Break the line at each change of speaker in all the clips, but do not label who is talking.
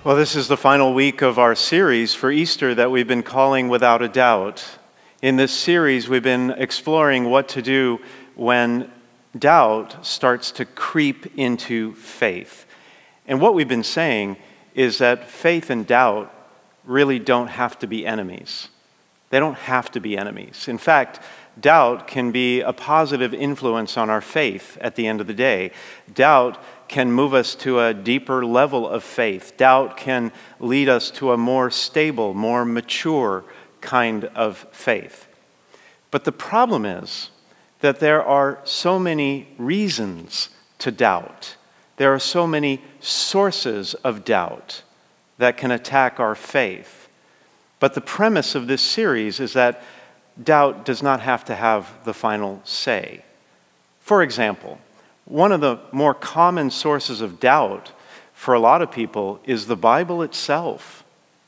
Well, this is the final week of our series for Easter that we've been calling Without a Doubt. In this series, we've been exploring what to do when doubt starts to creep into faith. And what we've been saying is that faith and doubt really don't have to be enemies. They don't have to be enemies. In fact, doubt can be a positive influence on our faith at the end of the day. Doubt can move us to a deeper level of faith. Doubt can lead us to a more stable, more mature kind of faith. But the problem is that there are so many reasons to doubt. There are so many sources of doubt that can attack our faith. But the premise of this series is that doubt does not have to have the final say. For example, one of the more common sources of doubt for a lot of people is the Bible itself.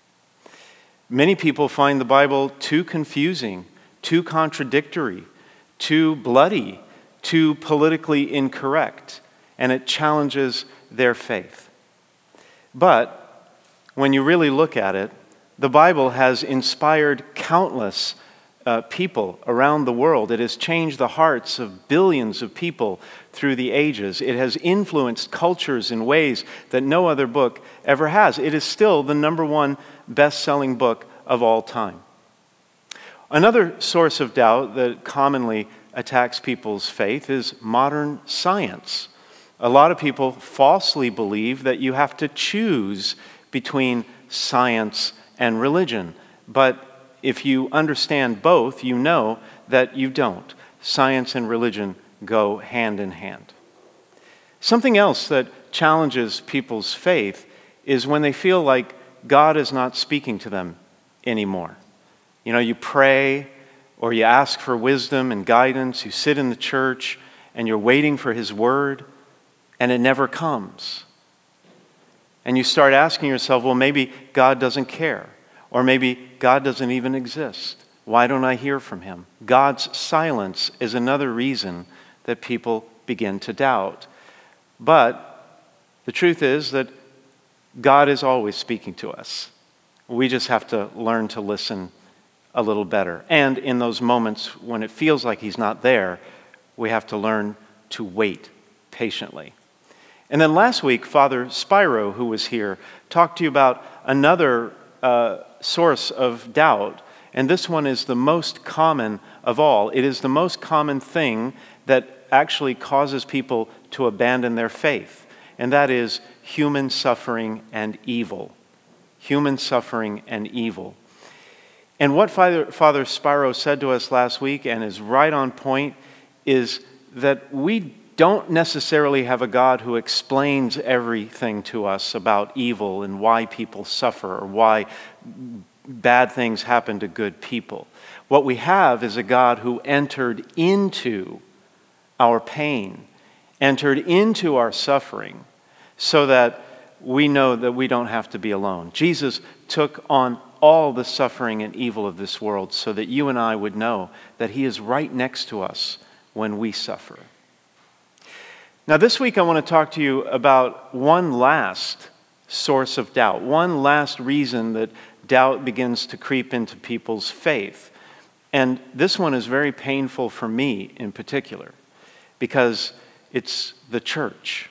Many people find the Bible too confusing, too contradictory, too bloody, too politically incorrect, and it challenges their faith. But when you really look at it, the Bible has inspired countless people around the world. It has changed the hearts of billions of people through the ages. It has influenced cultures in ways that no other book ever has. It is still the number one best-selling book of all time. Another source of doubt that commonly attacks people's faith is modern science. A lot of people falsely believe that you have to choose between science and religion, but if you understand both, you know that you don't. Science and religion go hand in hand. Something else that challenges people's faith is when they feel like God is not speaking to them anymore. You know, you pray or you ask for wisdom and guidance, you sit in the church and you're waiting for His word and it never comes. And you start asking yourself, well, maybe God doesn't care. Or maybe God doesn't even exist. Why don't I hear from Him? God's silence is another reason that people begin to doubt. But the truth is that God is always speaking to us. We just have to learn to listen a little better. And in those moments when it feels like He's not there, we have to learn to wait patiently. And then last week, Father Spyro, who was here, talked to you about another source of doubt, and this one is the most common of all. It is the most common thing that actually causes people to abandon their faith, and that is human suffering and evil. Human suffering and evil. And what Father Spyro said to us last week, and is right on point, is that we don't necessarily have a God who explains everything to us about evil and why people suffer or why bad things happen to good people. What we have is a God who entered into our pain, entered into our suffering, so that we know that we don't have to be alone. Jesus took on all the suffering and evil of this world so that you and I would know that He is right next to us when we suffer. Now, this week I want to talk to you about one last source of doubt, one last reason that doubt begins to creep into people's faith. And this one is very painful for me in particular, because it's the church.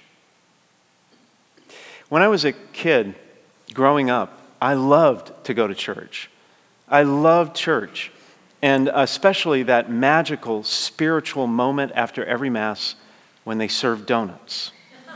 When I was a kid growing up, I loved to go to church. I loved church, and especially that magical spiritual moment after every Mass when they served donuts.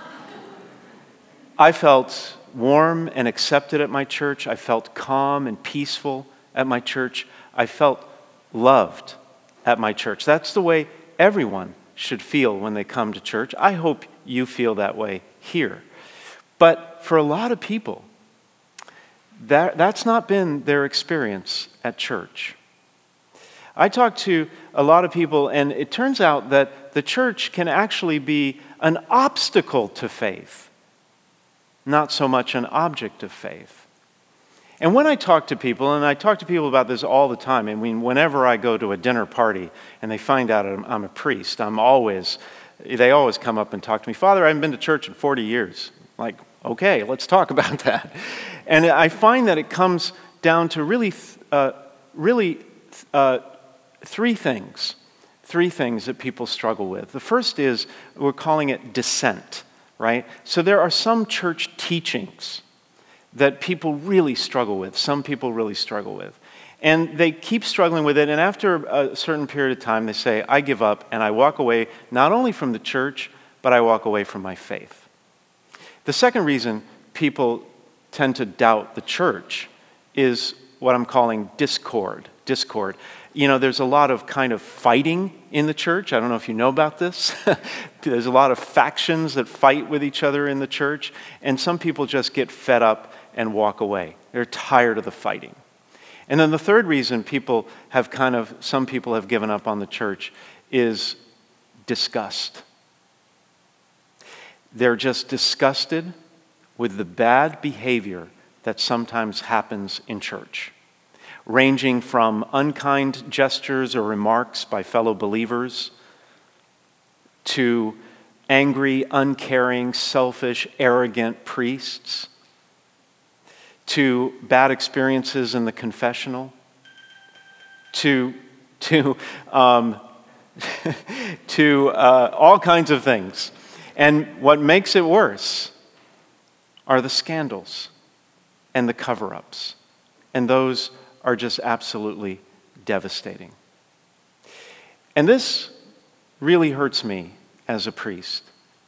I felt warm and accepted at my church. I felt calm and peaceful at my church. I felt loved at my church. That's the way everyone should feel when they come to church. I hope you feel that way here. But for a lot of people, that's not been their experience at church. I talked to a lot of people, and it turns out that the church can actually be an obstacle to faith, not so much an object of faith. And when I talk to people, and I talk to people about this all the time, I mean, whenever I go to a dinner party and they find out I'm a priest, they always come up and talk to me, Father, I haven't been to church in 40 years. Like, Okay, let's talk about that. And I find that it comes down to really three things that people struggle with. The first is, we're calling it dissent, right? So there are some church teachings that people really struggle with, some people really struggle with. And they keep struggling with it, and after a certain period of time, they say, I give up, and I walk away not only from the church, but I walk away from my faith. The second reason people tend to doubt the church is what I'm calling discord. You know, there's a lot of kind of fighting in the church. I don't know if you know about this. There's a lot of factions that fight with each other in the church, and some people just get fed up and walk away. They're tired of the fighting. And then the third reason some people have given up on the church is disgust. They're just disgusted with the bad behavior that sometimes happens in church, ranging from unkind gestures or remarks by fellow believers to angry, uncaring, selfish, arrogant priests, to bad experiences in the confessional, to all kinds of things. And what makes it worse are the scandals and the cover-ups. And those are just absolutely devastating. And this really hurts me as a priest.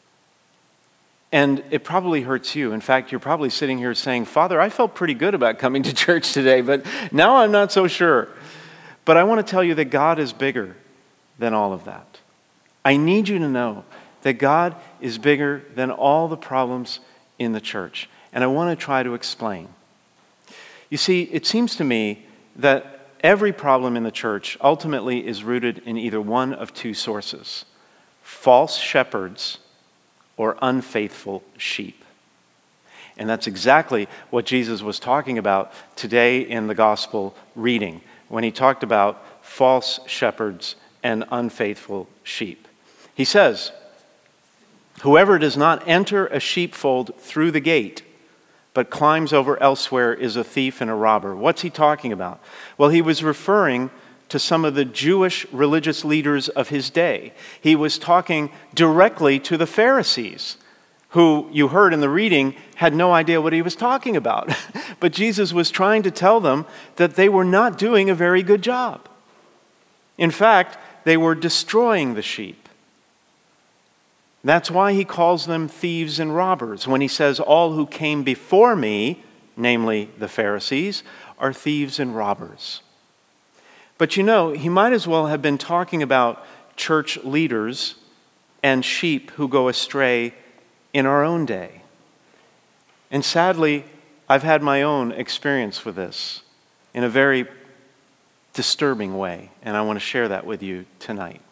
And it probably hurts you. In fact, you're probably sitting here saying, Father, I felt pretty good about coming to church today, but now I'm not so sure. But I want to tell you that God is bigger than all of that. I need you to know that God is bigger than all the problems in the church. And I want to try to explain. You see, it seems to me that every problem in the church ultimately is rooted in either one of two sources: false shepherds or unfaithful sheep. And that's exactly what Jesus was talking about today in the gospel reading, when he talked about false shepherds and unfaithful sheep. He says, "Whoever does not enter a sheepfold through the gate, but climbs over elsewhere, is a thief and a robber." What's he talking about? Well, he was referring to some of the Jewish religious leaders of his day. He was talking directly to the Pharisees, who, you heard in the reading, had no idea what he was talking about. But Jesus was trying to tell them that they were not doing a very good job. In fact, they were destroying the sheep. That's why he calls them thieves and robbers when he says, all who came before me, namely the Pharisees, are thieves and robbers. But you know, he might as well have been talking about church leaders and sheep who go astray in our own day. And sadly, I've had my own experience with this in a very disturbing way, and I want to share that with you tonight.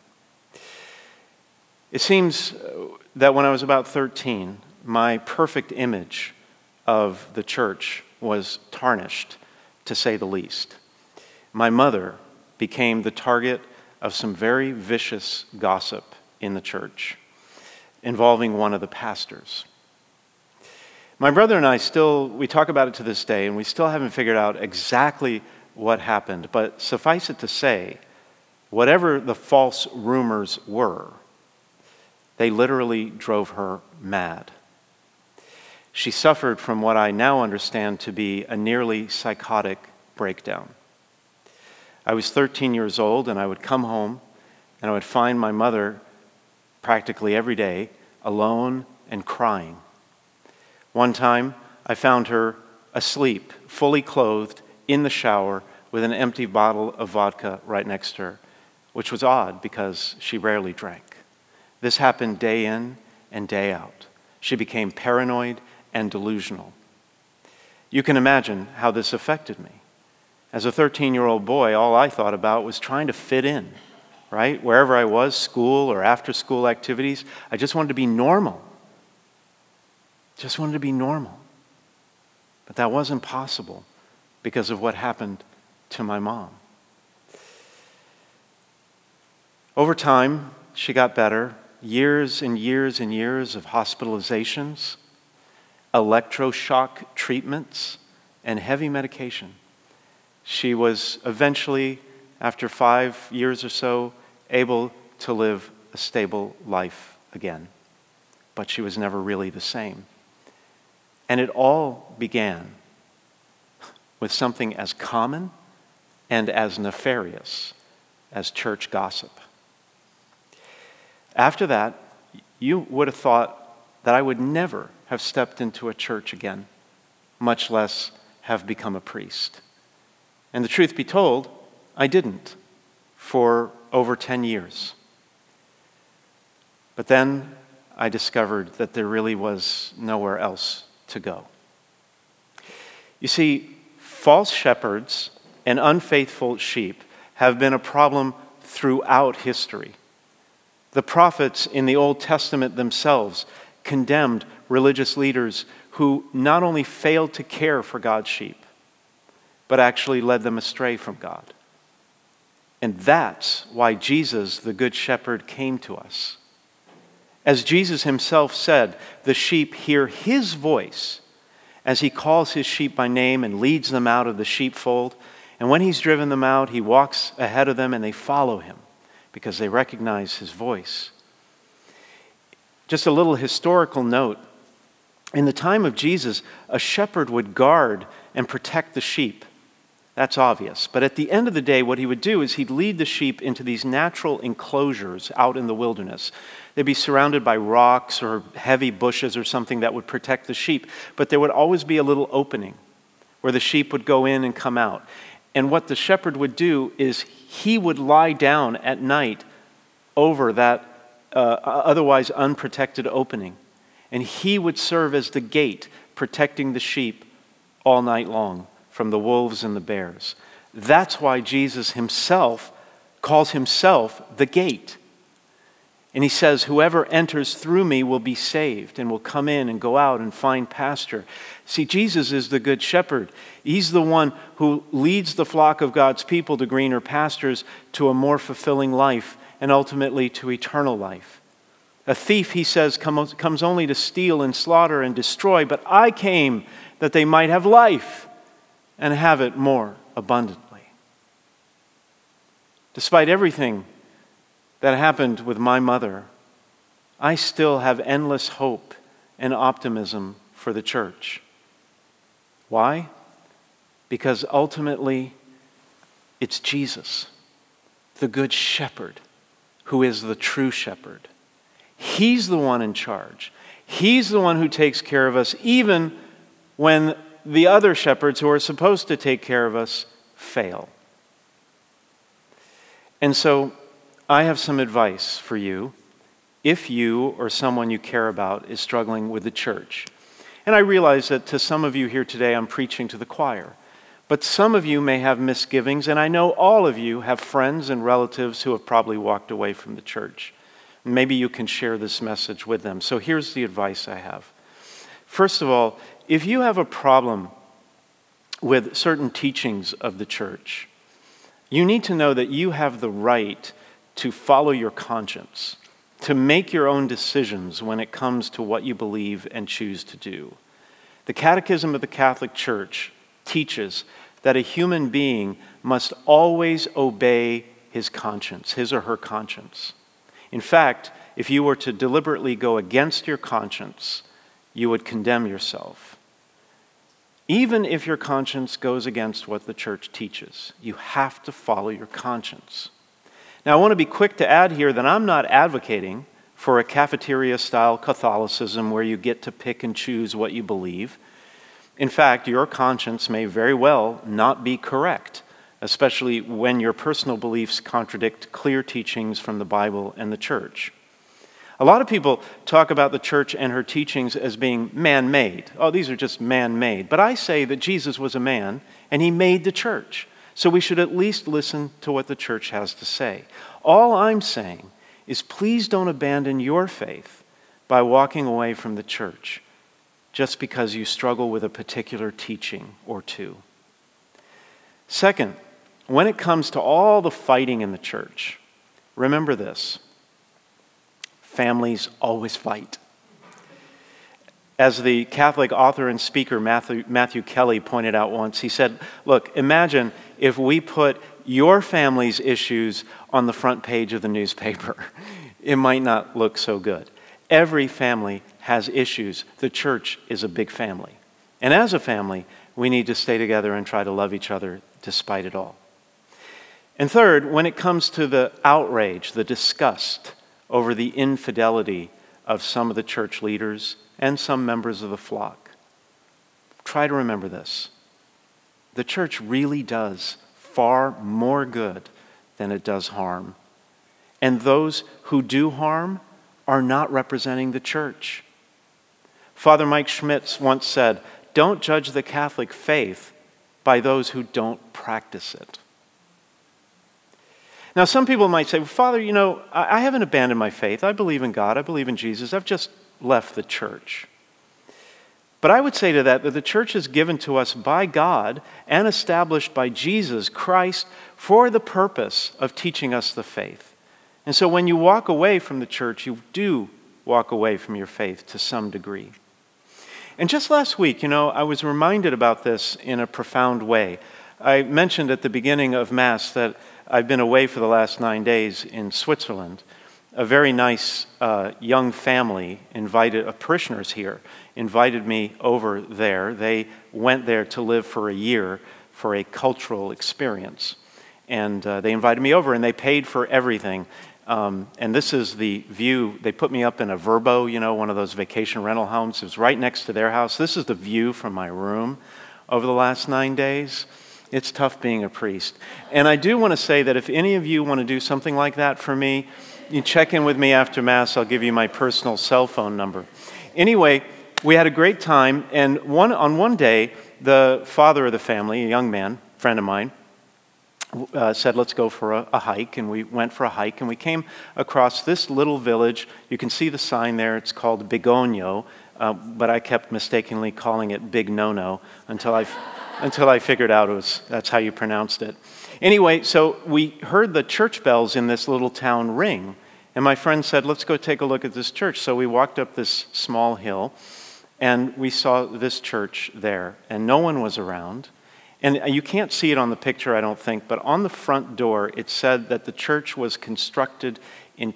It seems that when I was about 13, my perfect image of the church was tarnished, to say the least. My mother became the target of some very vicious gossip in the church involving one of the pastors. My brother and I we talk about it to this day, and we still haven't figured out exactly what happened. But suffice it to say, whatever the false rumors were, they literally drove her mad. She suffered from what I now understand to be a nearly psychotic breakdown. I was 13 years old, and I would come home, and I would find my mother practically every day alone and crying. One time, I found her asleep, fully clothed, in the shower with an empty bottle of vodka right next to her, which was odd because she rarely drank. This happened day in and day out. She became paranoid and delusional. You can imagine how this affected me. As a 13-year-old boy, all I thought about was trying to fit in, right? Wherever I was, school or after-school activities, I just wanted to be normal. Just wanted to be normal. But that wasn't possible because of what happened to my mom. Over time, she got better. Years and years and years of hospitalizations. electroshock treatments, and heavy medication. She was eventually, after 5 years or so, able to live a stable life again. But she was never really the same. And it all began with something as common and as nefarious as church gossip. After that, you would have thought that I would never have stepped into a church again, much less have become a priest. And the truth be told, I didn't for over 10 years. But then I discovered that there really was nowhere else to go. You see, false shepherds and unfaithful sheep have been a problem throughout history. The prophets in the Old Testament themselves condemned religious leaders who not only failed to care for God's sheep, but actually led them astray from God. And that's why Jesus, the Good Shepherd, came to us. As Jesus himself said, the sheep hear his voice as he calls his sheep by name and leads them out of the sheepfold. And when he's driven them out, he walks ahead of them and they follow him because they recognize his voice. Just a little historical note. In the time of Jesus, a shepherd would guard and protect the sheep. That's obvious. But at the end of the day, what he would do is he'd lead the sheep into these natural enclosures out in the wilderness. They'd be surrounded by rocks or heavy bushes or something that would protect the sheep. But there would always be a little opening where the sheep would go in and come out. And what the shepherd would do is he would lie down at night over that otherwise unprotected opening. And he would serve as the gate, protecting the sheep all night long from the wolves and the bears. That's why Jesus himself calls himself the gate. And he says, whoever enters through me will be saved and will come in and go out and find pasture. See, Jesus is the good shepherd. He's the one who leads the flock of God's people to greener pastures, to a more fulfilling life, and ultimately to eternal life. A thief, he says, comes only to steal and slaughter and destroy, but I came that they might have life and have it more abundantly. Despite everything that happened with my mother, I still have endless hope and optimism for the church. Why? Because ultimately, it's Jesus, the Good Shepherd, who is the true shepherd. He's the one in charge. He's the one who takes care of us, even when the other shepherds who are supposed to take care of us fail. And so, I have some advice for you if you or someone you care about is struggling with the church. And I realize that to some of you here today, I'm preaching to the choir. But some of you may have misgivings, and I know all of you have friends and relatives who have probably walked away from the church. Maybe you can share this message with them. So here's the advice I have. First of all, if you have a problem with certain teachings of the church, you need to know that you have the right to follow your conscience, to make your own decisions when it comes to what you believe and choose to do. The Catechism of the Catholic Church teaches that a human being must always obey his conscience, his or her conscience. In fact, if you were to deliberately go against your conscience, you would condemn yourself. Even if your conscience goes against what the church teaches, you have to follow your conscience. Now, I want to be quick to add here that I'm not advocating for a cafeteria-style Catholicism where you get to pick and choose what you believe. In fact, your conscience may very well not be correct, especially when your personal beliefs contradict clear teachings from the Bible and the church. A lot of people talk about the church and her teachings as being man-made. Oh, these are just man-made. But I say that Jesus was a man, and he made the church. So we should at least listen to what the church has to say. All I'm saying is please don't abandon your faith by walking away from the church just because you struggle with a particular teaching or two. Second, when it comes to all the fighting in the church, remember this: families always fight. As the Catholic author and speaker Matthew Kelly pointed out once, he said, look, imagine if we put your family's issues on the front page of the newspaper. It might not look so good. Every family has issues. The church is a big family. And as a family, we need to stay together and try to love each other despite it all. And third, when it comes to the outrage, the disgust over the infidelity of some of the church leaders and some members of the flock, try to remember this. The church really does far more good than it does harm. And those who do harm are not representing the church. Father Mike Schmitz once said, "Don't judge the Catholic faith by those who don't practice it." Now, some people might say, well, Father, I haven't abandoned my faith. I believe in God. I believe in Jesus. I've just left the church. But I would say to that the church is given to us by God and established by Jesus Christ for the purpose of teaching us the faith. And so when you walk away from the church, you do walk away from your faith to some degree. And just last week, I was reminded about this in a profound way. I mentioned at the beginning of Mass that I've been away for the last 9 days in Switzerland. A very nice young family of parishioners here invited me over there. They went there to live for a year for a cultural experience. And they invited me over and they paid for everything. And this is the view. They put me up in a Verbo, one of those vacation rental homes. It was right next to their house. This is the view from my room over the last 9 days. It's tough being a priest. And I do want to say that if any of you want to do something like that for me, you check in with me after Mass. I'll give you my personal cell phone number. Anyway, we had a great time. And on one day, the father of the family, a young man, friend of mine, said, let's go for a hike. And we went for a hike. And we came across this little village. You can see the sign there. It's called Bigogno. But I kept mistakenly calling it Big No-No until I figured out that's how you pronounced it. Anyway, so we heard the church bells in this little town ring. And my friend said, let's go take a look at this church. So we walked up this small hill, and we saw this church there. And no one was around. And you can't see it on the picture, I don't think, but on the front door, it said that the church was constructed in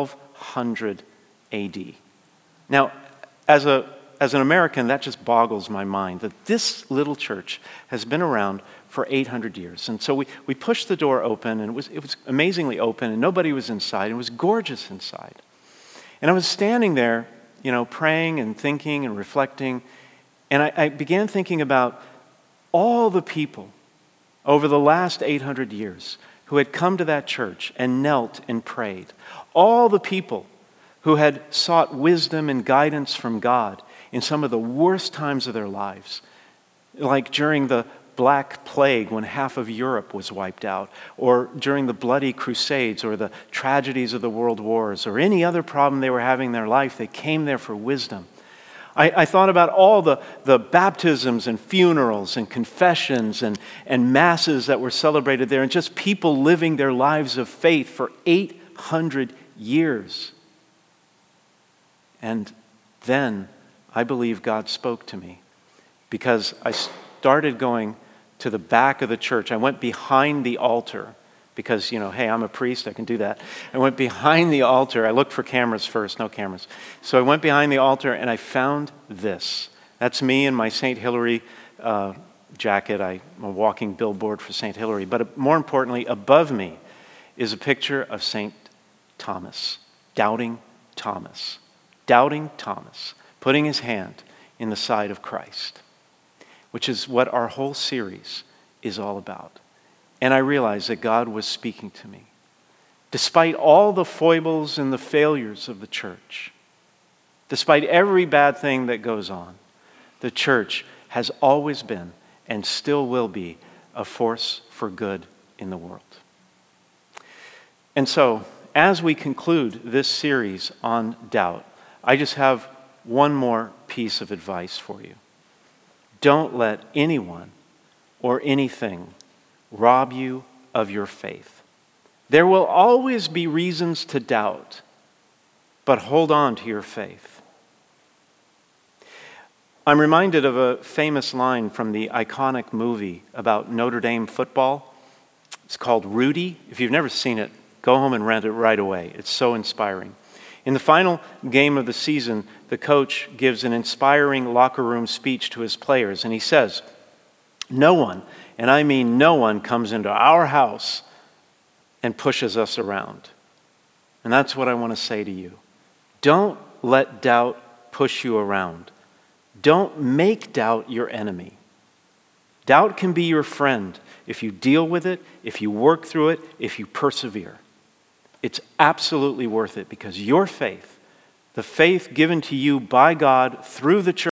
1200 AD. Now, as an American, that just boggles my mind that this little church has been around for 800 years. And so we pushed the door open, and it was amazingly open, and nobody was inside. It was gorgeous inside. And I was standing there, praying and thinking and reflecting, and I began thinking about all the people over the last 800 years who had come to that church and knelt and prayed. All the people who had sought wisdom and guidance from God in some of the worst times of their lives, like during the Black Plague when half of Europe was wiped out, or during the Bloody Crusades, or the tragedies of the World Wars, or any other problem they were having in their life. They came there for wisdom. I thought about all the baptisms and funerals and confessions and masses that were celebrated there, and just people living their lives of faith for 800 years. And then I believe God spoke to me, because I started going to the back of the church. I went behind the altar because, hey, I'm a priest, I can do that. I went behind the altar. I looked for cameras first, no cameras. So I went behind the altar and I found this. That's me in my St. Hilary jacket. I'm a walking billboard for St. Hilary. But more importantly, above me is a picture of St. Thomas, Doubting Thomas. Doubting Thomas, putting his hand in the side of Christ, which is what our whole series is all about. And I realized that God was speaking to me. Despite all the foibles and the failures of the church, despite every bad thing that goes on, the church has always been and still will be a force for good in the world. And so, as we conclude this series on doubt, I just have one more piece of advice for you. Don't let anyone or anything rob you of your faith. There will always be reasons to doubt, but hold on to your faith. I'm reminded of a famous line from the iconic movie about Notre Dame football. It's called Rudy. If you've never seen it, go home and rent it right away. It's so inspiring. In the final game of the season, the coach gives an inspiring locker room speech to his players, and he says, "No one, and I mean no one, comes into our house and pushes us around." And that's what I want to say to you. Don't let doubt push you around. Don't make doubt your enemy. Doubt can be your friend if you deal with it, if you work through it, if you persevere. It's absolutely worth it because your faith, the faith given to you by God through the church,